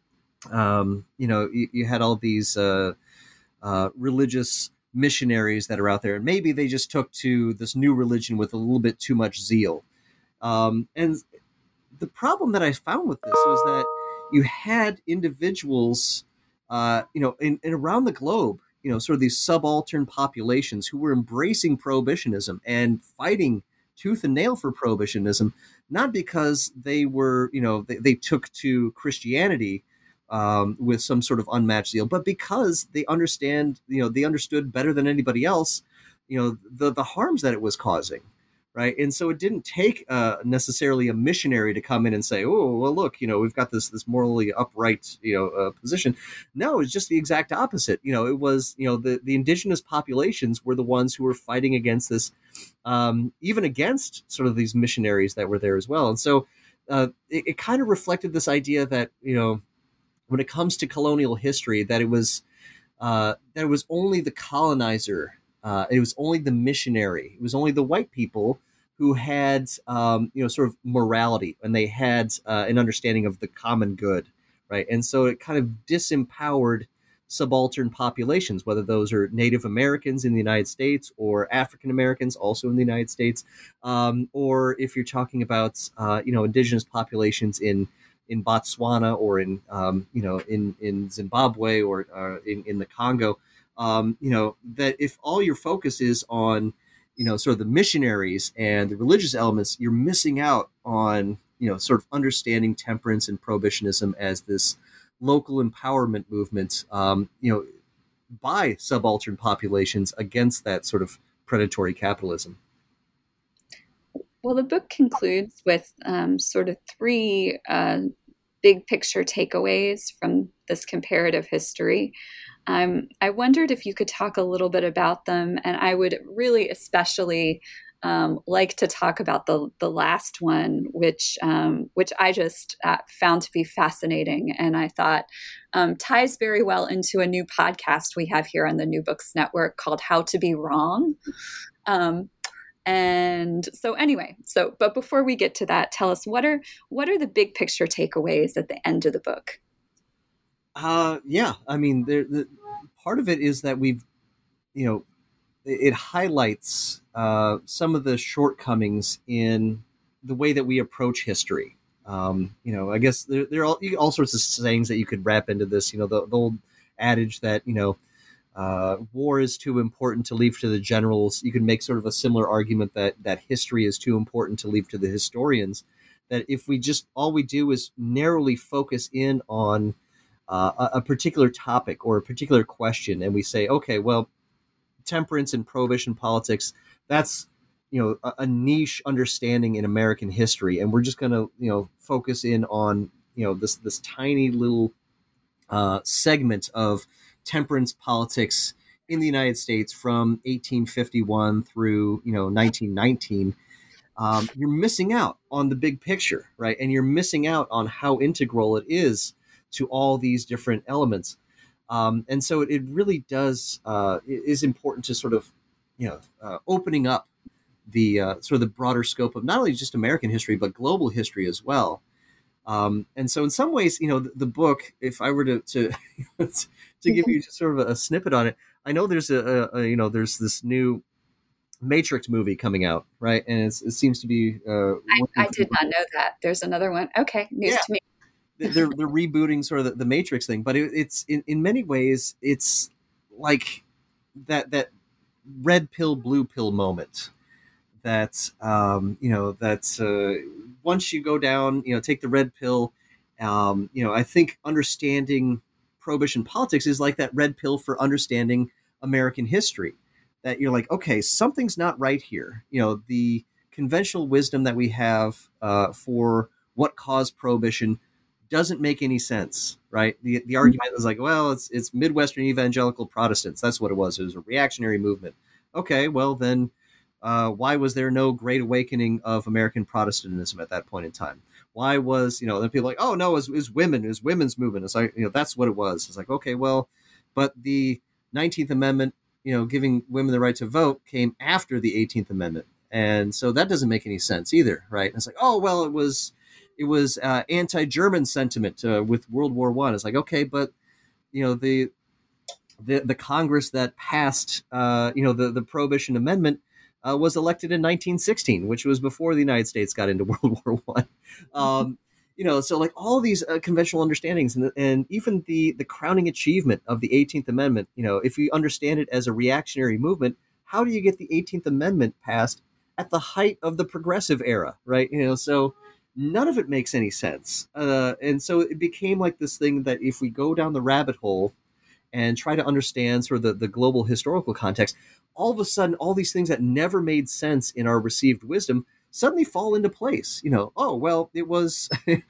um, you know, you, you had all these uh, uh, religious missionaries that are out there, and maybe they just took to this new religion with a little bit too much zeal. Um, and the problem that I found with this was that you had individuals, uh, you know, in, in around the globe, you know, sort of these subaltern populations who were embracing prohibitionism and fighting tooth and nail for prohibitionism, not because they were, you know, they, they took to Christianity um, with some sort of unmatched zeal, but because they understand, you know, they understood better than anybody else, you know, the, the harms that it was causing. Right. And so it didn't take uh, necessarily a missionary to come in and say, oh, well, look, you know, we've got this this morally upright, you know, uh, position. No, it's just the exact opposite. You know, it was, you know, the, the indigenous populations were the ones who were fighting against this, um, even against sort of these missionaries that were there as well. And so uh, it, it kind of reflected this idea that, you know, when it comes to colonial history, that it was uh, that it was only the colonizer. Uh, it was only the missionary. It was only the white people who had, um, you know, sort of morality, and they had uh, an understanding of the common good, right? And so it kind of disempowered subaltern populations, whether those are Native Americans in the United States or African Americans also in the United States, um, or if you're talking about, uh, you know, indigenous populations in in Botswana or in, um, you know, in in Zimbabwe or uh, in in the Congo. Um, you know, that if all your focus is on, you know, sort of the missionaries and the religious elements, you're missing out on, you know, sort of understanding temperance and prohibitionism as this local empowerment movement, um, you know, by subaltern populations against that sort of predatory capitalism. Well, the book concludes with um, sort of three uh, big picture takeaways from this comparative history. Um, I wondered if you could talk a little bit about them, and I would really especially um, like to talk about the the last one, which um, which I just uh, found to be fascinating, and I thought um, ties very well into a new podcast we have here on the New Books Network called How to Be Wrong. Um, and so anyway, so but before we get to that, tell us what are what are the big picture takeaways at the end of the book? Uh, yeah, I mean, there, the, part of it is that we've, you know, it, it highlights uh, some of the shortcomings in the way that we approach history. Um, you know, I guess there, there are all, all sorts of sayings that you could wrap into this. You know, the, the old adage that, you know, uh, war is too important to leave to the generals. You could make sort of a similar argument that that history is too important to leave to the historians. That if we just, all we do is narrowly focus in on uh, a, a particular topic or a particular question, and we say, okay, well, temperance and prohibition politics, that's, you know, a, a niche understanding in American history, and we're just going to, you know, focus in on, you know, this this tiny little uh, segment of temperance politics in the United States from eighteen fifty-one through, you know, nineteen nineteen. Um, you're missing out on the big picture, right? And you're missing out on how integral it is to all these different elements. Um, and so it, it really does uh, it is important to sort of, you know, uh, opening up the uh, sort of the broader scope of not only just American history, but global history as well. Um, and so in some ways, you know, the, the book, if I were to, to, to give you just sort of a, a snippet on it, I know there's a, a, a, you know, there's this new Matrix movie coming out, right? And it's, it seems to be. Uh, I, I did not know that. There's another one. Okay, news yeah. to me. they're they're rebooting sort of the, the Matrix thing, but it, it's in, in many ways it's like that that red pill blue pill moment. That um, you know that's uh, once you go down, you know, take the red pill. Um, you know, I think understanding prohibition politics is like that red pill for understanding American history. That you're like, okay, something's not right here. You know, the conventional wisdom that we have uh, for what caused prohibition doesn't make any sense, right? The the argument is like, well, it's it's Midwestern evangelical Protestants. That's what it was. It was a reactionary movement. Okay, well then, uh, why was there no great awakening of American Protestantism at that point in time? Why was, you know, then people are like, oh no, it was, it was women, it was women's movement. It's like, you know, that's what it was. It's like, okay, well, but the nineteenth Amendment, you know, giving women the right to vote came after the eighteenth Amendment. And so that doesn't make any sense either, right? And it's like, oh, well, it was it was uh, anti-German sentiment uh, with World War One. It's like, okay, but, you know, the the, the Congress that passed, uh, you know, the, the Prohibition Amendment uh, was elected in nineteen sixteen, which was before the United States got into World War One. Um, you know, so like all these uh, conventional understandings and, and even the, the crowning achievement of the eighteenth Amendment, you know, if you understand it as a reactionary movement, how do you get the eighteenth Amendment passed at the height of the progressive era, right? You know, so none of it makes any sense. Uh, and so it became like this thing that if we go down the rabbit hole and try to understand sort of the, the global historical context, all of a sudden, all these things that never made sense in our received wisdom suddenly fall into place. You know, oh, well, it was,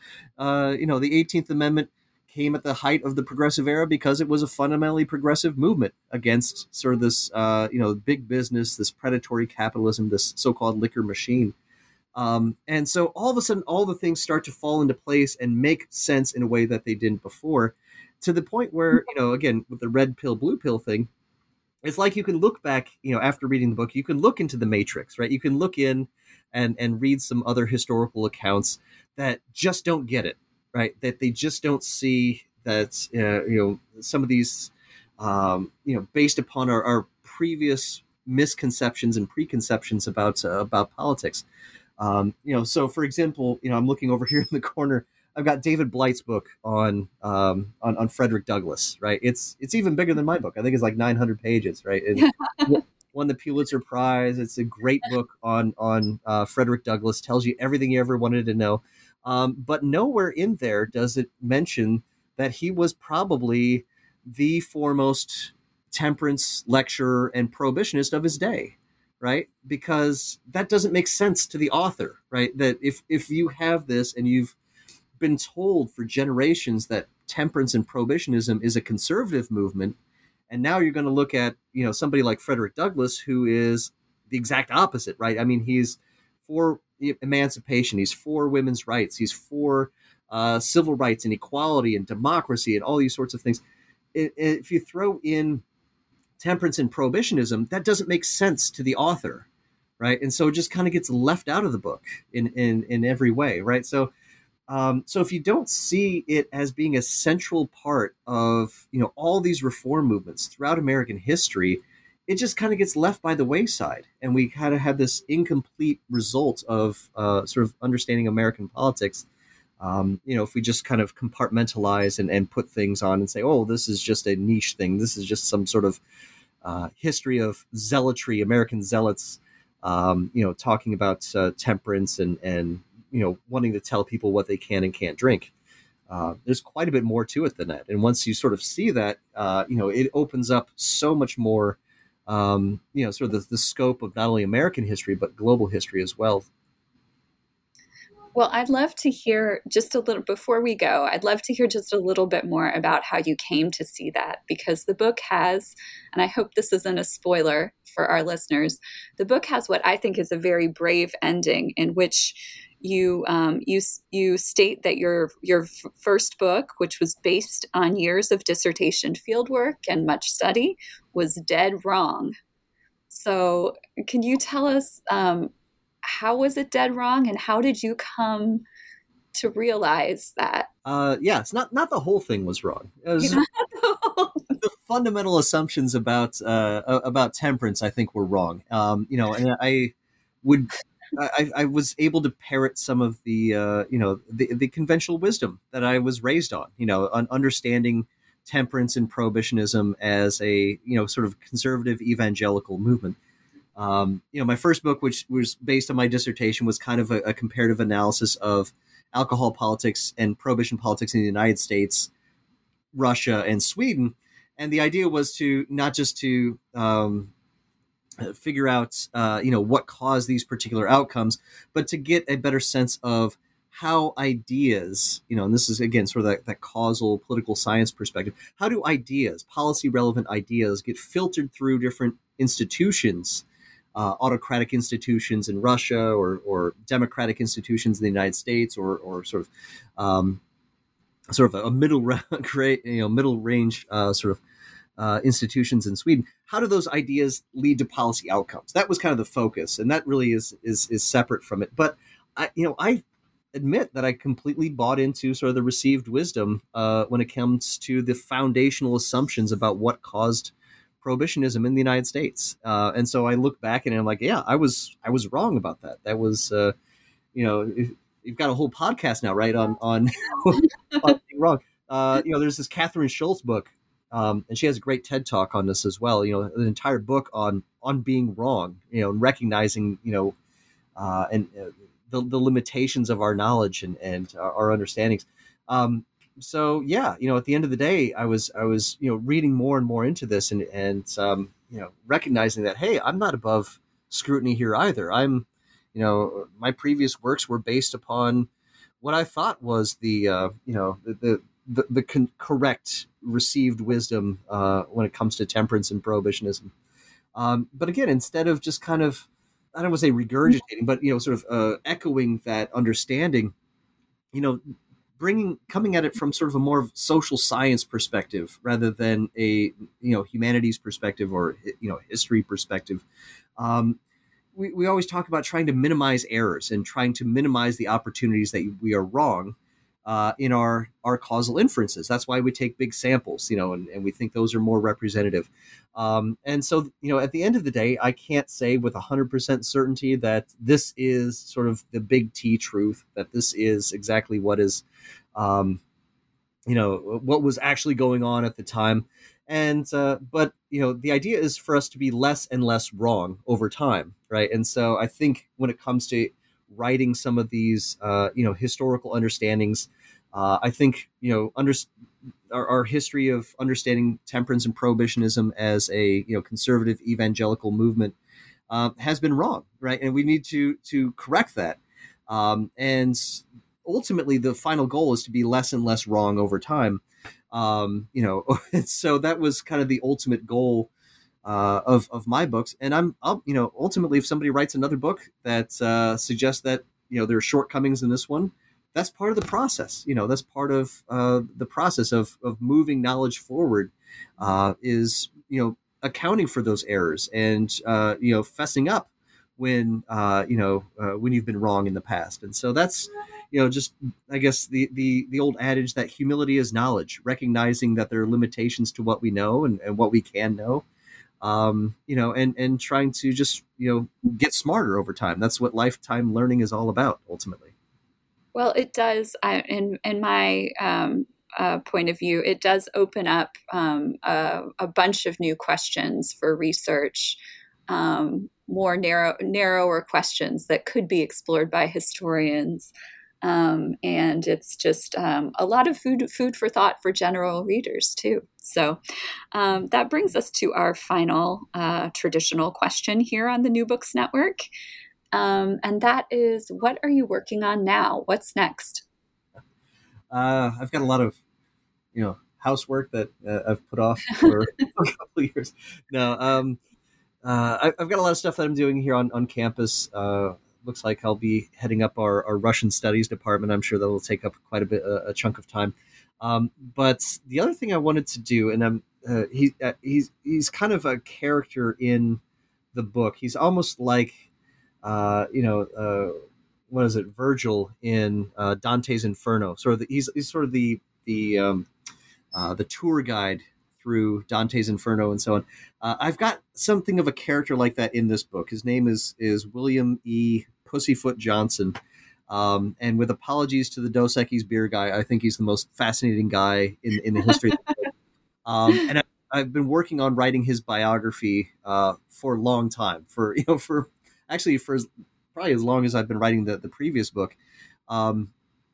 uh, you know, the eighteenth Amendment came at the height of the progressive era because it was a fundamentally progressive movement against sort of this, uh, you know, big business, this predatory capitalism, this so-called liquor machine. Um, and so all of a sudden, all the things start to fall into place and make sense in a way that they didn't before, to the point where, you know, again, with the red pill, blue pill thing, it's like you can look back, you know, after reading the book, you can look into the Matrix, right? You can look in and and read some other historical accounts that just don't get it, right? That they just don't see that, uh, you know, some of these, um, you know, based upon our, our previous misconceptions and preconceptions about uh, about politics. Um, you know, so for example, you know, I'm looking over here in the corner. I've got David Blight's book on, um, on on Frederick Douglass, right? It's it's even bigger than my book. I think it's like nine hundred pages, right? And won the Pulitzer Prize. It's a great book on on uh, Frederick Douglass. Tells you everything you ever wanted to know, um, but nowhere in there does it mention that he was probably the foremost temperance lecturer and prohibitionist of his day, right? Because that doesn't make sense to the author, right? That if if you have this and you've been told for generations that temperance and prohibitionism is a conservative movement, and now you're going to look at, you know, somebody like Frederick Douglass, who is the exact opposite, right? I mean, he's for emancipation, he's for women's rights, he's for uh, civil rights and equality and democracy and all these sorts of things. If you throw in temperance and prohibitionism, that doesn't make sense to the author, right? And so it just kind of gets left out of the book in in in every way, right? So Um, so if you don't see it as being a central part of, you know, all these reform movements throughout American history, it just kind of gets left by the wayside. And we kind of have this incomplete result of uh, sort of understanding American politics. Um, you know, if we just kind of compartmentalize and, and put things on and say, oh, this is just a niche thing. This is just some sort of uh, history of zealotry, American zealots, um, you know, talking about uh, temperance and, and, you know, wanting to tell people what they can and can't drink. Uh, there's quite a bit more to it than that. And once you sort of see that, uh, you know, it opens up so much more, um, you know, sort of the, the scope of not only American history, but global history as well. Well, I'd love to hear just a little, before we go, I'd love to hear just a little bit more about how you came to see that, because the book has, and I hope this isn't a spoiler for our listeners, the book has what I think is a very brave ending in which you um, you you state that your your f- first book, which was based on years of dissertation fieldwork and much study, was dead wrong. So can you tell us, um, how was it dead wrong, and how did you come to realize that? Uh, yeah, it's not not the whole thing was wrong. It was, the fundamental assumptions about uh, about temperance, I think, were wrong. Um, you know, and I would I, I was able to parrot some of the uh, you know the, the conventional wisdom that I was raised on. You know, on understanding temperance and prohibitionism as a you know sort of conservative evangelical movement. Um, you know, my first book, which was based on my dissertation, was kind of a, a comparative analysis of alcohol politics and prohibition politics in the United States, Russia, and Sweden. And the idea was to not just to um, figure out, uh, you know, what caused these particular outcomes, but to get a better sense of how ideas, you know, and this is, again, sort of that, that causal political science perspective, how do ideas, policy relevant ideas, get filtered through different institutions, uh, autocratic institutions in Russia or, or democratic institutions in the United States, or, or sort of, um, sort of a middle, you know, middle range uh, sort of uh, institutions in Sweden. How do those ideas lead to policy outcomes? That was kind of the focus, and that really is is is separate from it. But I, you know, I admit that I completely bought into sort of the received wisdom uh, when it comes to the foundational assumptions about what caused prohibitionism in the United States. Uh, and so I look back and I'm like, yeah, I was I was wrong about that. That was, uh, you know, if, you've got a whole podcast now, right, on on, on being wrong. Uh, you know, there's this Catherine Schultz book, um, and she has a great TED Talk on this as well. You know, an entire book on on being wrong. You know, and recognizing, you know, uh, and uh, the the limitations of our knowledge and and our, our understandings. Um, so yeah, you know, at the end of the day, I was I was you know reading more and more into this, and and um, you know recognizing that, hey, I'm not above scrutiny here either. I'm You know, my previous works were based upon what I thought was the, uh, you know, the the, the, the con- correct received wisdom uh, when it comes to temperance and prohibitionism. Um, but again, instead of just kind of, I don't want to say regurgitating, but, you know, sort of uh, echoing that understanding, you know, bringing, coming at it from sort of a more social science perspective rather than a, you know, humanities perspective or, you know, history perspective. Um, We, we always talk about trying to minimize errors and trying to minimize the opportunities that we are wrong uh, in our, our causal inferences. That's why we take big samples, you know, and, and we think those are more representative. Um, and so, you know, at the end of the day, I can't say with one hundred percent certainty that this is sort of the big T truth, that this is exactly what is, um, you know, what was actually going on at the time. And, uh, but, you know, the idea is for us to be less and less wrong over time. Right. And so I think when it comes to writing some of these, uh, you know, historical understandings, uh, I think, you know, under, our, our history of understanding temperance and prohibitionism as a, you know, conservative evangelical movement uh, has been wrong. Right. And we need to to correct that. Um, and ultimately, the final goal is to be less and less wrong over time. Um, you know, so that was kind of the ultimate goal uh, of of my books. And I'm, I'll, you know, ultimately, if somebody writes another book that uh, suggests that, you know, there are shortcomings in this one, that's part of the process. You know, that's part of uh, the process of of moving knowledge forward. Uh, is, you know, accounting for those errors and uh, you know, fessing up when uh, you know uh, when you've been wrong in the past. And so that's you know just I guess the the the old adage that humility is knowledge, recognizing that there are limitations to what we know and, and what we can know. Um, you know, and and trying to just you know get smarter over time. That's what lifetime learning is all about, ultimately. Well, it does. I, in in my um, uh, point of view, it does open up um, a, a bunch of new questions for research, um, more narrow, narrower questions that could be explored by historians. Um, and it's just um, a lot of food food for thought for general readers too. So um, that brings us to our final uh, traditional question here on the New Books Network. Um, and that is, what are you working on now? What's next? Uh, I've got a lot of, you know, housework that uh, I've put off for a couple of years. No, um, uh, I, I've got a lot of stuff that I'm doing here on, on campus. Uh, looks like I'll be heading up our, our Russian studies department. I'm sure that will take up quite a bit, a, a chunk of time. Um, but the other thing I wanted to do, and I'm, uh, he, uh, he's, he's kind of a character in the book. He's almost like, Uh, you know, uh, what is it? Virgil in uh, Dante's Inferno. Sort of, the, he's he's sort of the the um, uh, the tour guide through Dante's Inferno and so on. Uh, I've got something of a character like that in this book. His name is is William E. Pussyfoot Johnson, um, and with apologies to the Dos Equis beer guy, I think he's the most fascinating guy in in the history of the book. Um, and I, I've been working on writing his biography uh, for a long time. For you know for Actually, for as, probably as long as I've been writing the, the previous book. Um,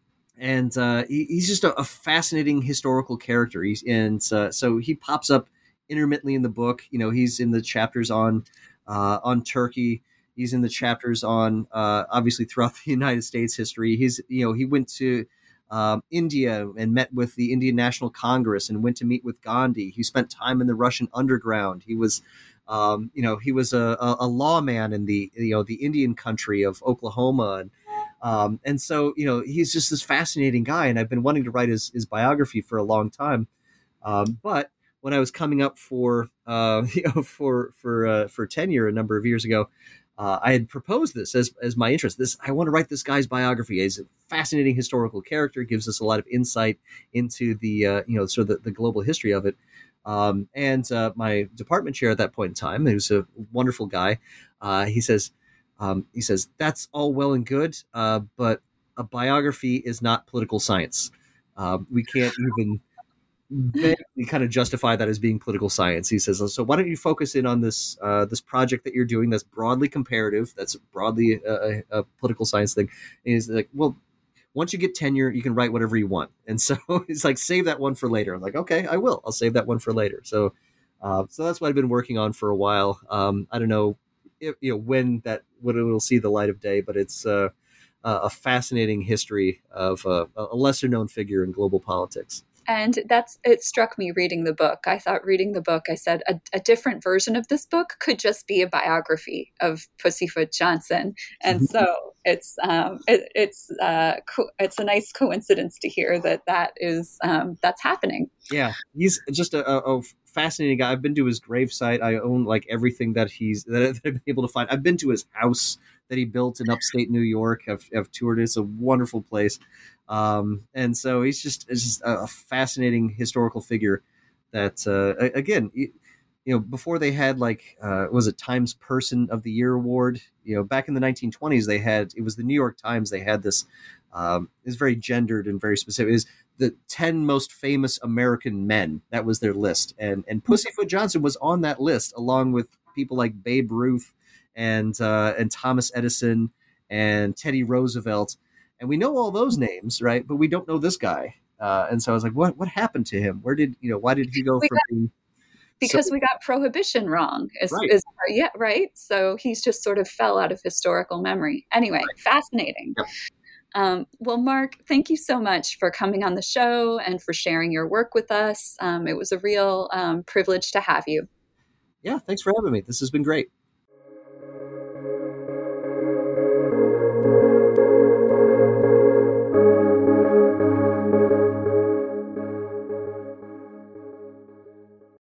and uh, he, he's just a, a fascinating historical character. He's, and uh, so he pops up intermittently in the book. You know, he's in the chapters on uh, on Turkey. He's in the chapters on, uh, obviously, throughout the United States history. He's, you know, he went to um, India and met with the Indian National Congress and went to meet with Gandhi. He spent time in the Russian underground. He was Um, you know, he was a, a, a lawman in the, you know, the Indian country of Oklahoma. And, um, and so, you know, he's just this fascinating guy. And I've been wanting to write his, his biography for a long time. Um, but when I was coming up for, uh, you know, for, for, uh, for tenure a number of years ago, uh, I had proposed this as, as my interest. This, I want to write this guy's biography. He's a fascinating historical character, gives us a lot of insight into the, uh, you know, sort of the, the global history of it. Um, and uh, my department chair at that point in time, he was a wonderful guy. Uh, he says, um, he says, that's all well and good, uh, but a biography is not political science. Uh, we can't even vaguely kind of justify that as being political science. He says, so why don't you focus in on this uh, this project that you're doing that's broadly comparative, that's broadly a, a, a political science thing. And he's like, well, once you get tenure, you can write whatever you want. And so it's like, save that one for later. I'm like, okay, I will. I'll save that one for later. So, uh, so that's what I've been working on for a while. Um, I don't know, if, you know, when that when it will see the light of day, but it's uh, a fascinating history of uh, a lesser known figure in global politics. And that's, it struck me reading the book. I thought reading the book, I said a, a different version of this book could just be a biography of Pussyfoot Johnson. And so it's, um, it, it's, uh, co- it's a nice coincidence to hear that that is, um, that's happening. Yeah. He's just a, a, a fascinating guy. I've been to his gravesite. I own like everything that he's, that I've been able to find. I've been to his house that he built in upstate New York. I've, I've toured it. It's a wonderful place. Um, and so he's just, it's just a fascinating historical figure that, uh, again, you, you know, before they had like, uh, was it Times Person of the Year award, you know, back in the nineteen twenties, they had, it was the New York Times. They had this, um, it's very gendered and very specific. It is the ten most famous American men. That was their list. And, and Pussyfoot Johnson was on that list along with people like Babe Ruth and, uh, and Thomas Edison and Teddy Roosevelt. And we know all those names, right? But we don't know this guy. Uh, and so I was like, what what happened to him? Where did, you know, why did he go we from got, being... Because so, we got prohibition wrong. Is, right. is, yeah, right? So he's just sort of fell out of historical memory. Anyway, right. Fascinating. Yep. Um, well, Mark, thank you so much for coming on the show and for sharing your work with us. Um, it was a real um, privilege to have you. Yeah, thanks for having me. This has been great.